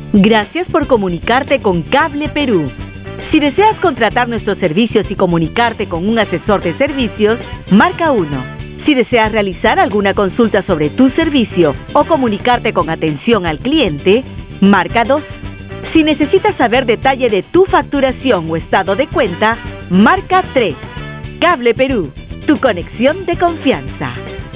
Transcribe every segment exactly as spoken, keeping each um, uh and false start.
Gracias por comunicarte con Cable Perú. Si deseas contratar nuestros servicios y comunicarte con un asesor de servicios, marca uno. Si deseas realizar alguna consulta sobre tu servicio o comunicarte con atención al cliente, marca dos. Si necesitas saber detalle de tu facturación o estado de cuenta, marca tres. Cable Perú, tu conexión de confianza.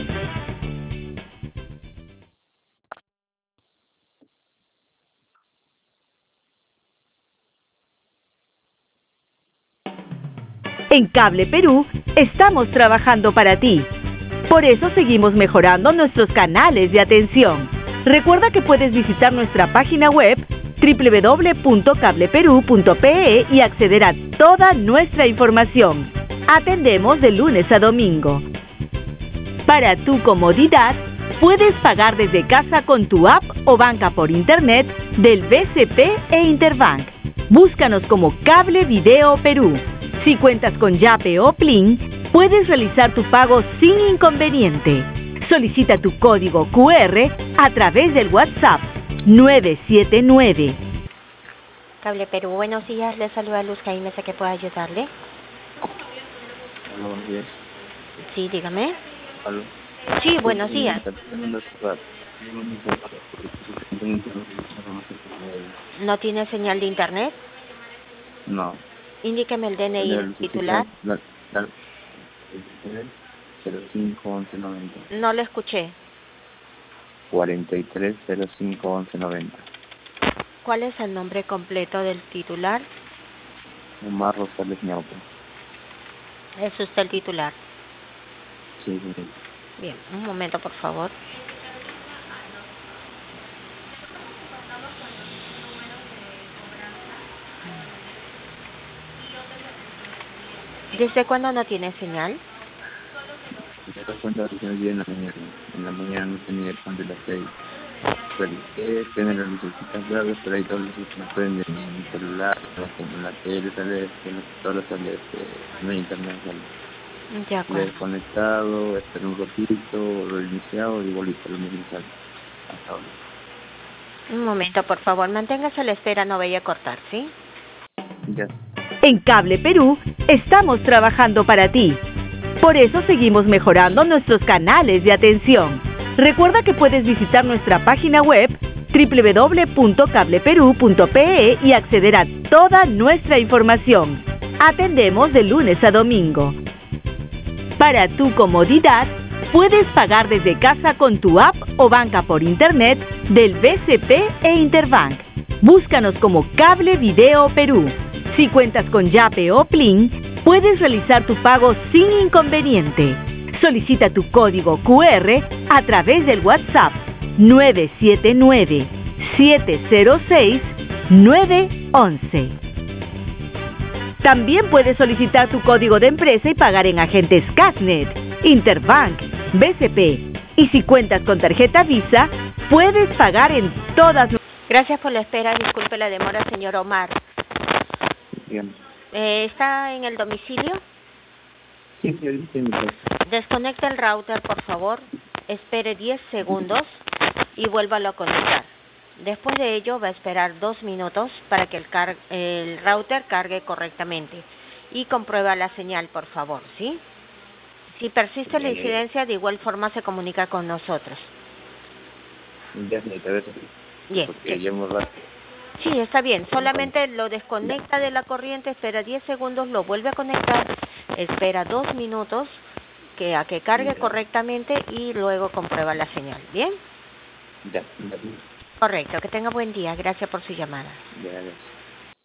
En Cable Perú estamos trabajando para ti. Por eso seguimos mejorando nuestros canales de atención. Recuerda que puedes visitar nuestra página web doble u doble u doble u punto cable perú punto pe e y acceder a toda nuestra información. Atendemos de lunes a domingo. Para tu comodidad, puedes pagar desde casa con tu app o banca por internet del B C P e Interbank. Búscanos como Cable Video Perú. Si cuentas con Yape o Plin, puedes realizar tu pago sin inconveniente. Solicita tu código cu erre a través del WhatsApp nueve siete nueve. Cable Perú, buenos días. Le saluda Luz Jaime, ¿sé que puedo ayudarle? Hola, buenos días. Sí, dígame. ¿Aló? Sí, buenos días. ¿No tiene señal de internet? No. Indíqueme el D N I del titular. La, la, cero cinco once noventa. No lo escuché. cuarenta y tres cero cinco once noventa. ¿Cuál es el nombre completo del titular? Omar Rosales Ñaupa. ¿Es usted el titular? Sí, sí. Bien, un momento, por favor. ¿Desde cuándo no tiene señal? Me das cuenta que hoy día en la mañana. En la mañana no tenía el pan de las seis. Revisé, tiene las lucecitas verdes, pero hay dos luces que no prenden en mi celular, como la tele, sale, todas las sale, no hay internet, sale. De acuerdo. Desconectado, esperé un ratito, reiniciado y volví a lo mismo sale. Hasta ahora. Un momento, por favor, manténgase a la espera, no vaya a cortar, ¿sí? Ya. En Cable Perú estamos trabajando para ti. Por eso seguimos mejorando nuestros canales de atención. Recuerda que puedes visitar nuestra página web doble u doble u doble u punto cable perú punto pe e y acceder a toda nuestra información. Atendemos de lunes a domingo. Para tu comodidad, puedes pagar desde casa con tu app o banca por internet del B C P e Interbank. Búscanos como Cable Video Perú. Si cuentas con Yape o Plin, puedes realizar tu pago sin inconveniente. Solicita tu código cu erre a través del WhatsApp nueve siete nueve, siete cero seis, nueve once. También puedes solicitar tu código de empresa y pagar en agentes Casnet, Interbank, B C P. Y si cuentas con tarjeta Visa, puedes pagar en todas. Gracias por la espera. Disculpe la demora, señor Omar. Bien. Eh, ¿Está en el domicilio? Sí, sí, ahorita en mi casa. Desconecte el router, por favor. Espere diez segundos y vuélvalo a conectar. Después de ello, va a esperar dos minutos para que el, car el router cargue correctamente. Y comprueba la señal, por favor, ¿sí? Si persiste la incidencia, de igual forma se comunica con nosotros. Ya, señorita, gracias. Bien. Porque ya hemos rato. Sí, está bien. Solamente lo desconecta de la corriente, espera diez segundos, lo vuelve a conectar, espera dos minutos que a que cargue correctamente y luego comprueba la señal. ¿Bien? Ya, ya. Correcto. Que tenga buen día. Gracias por su llamada. Ya, gracias.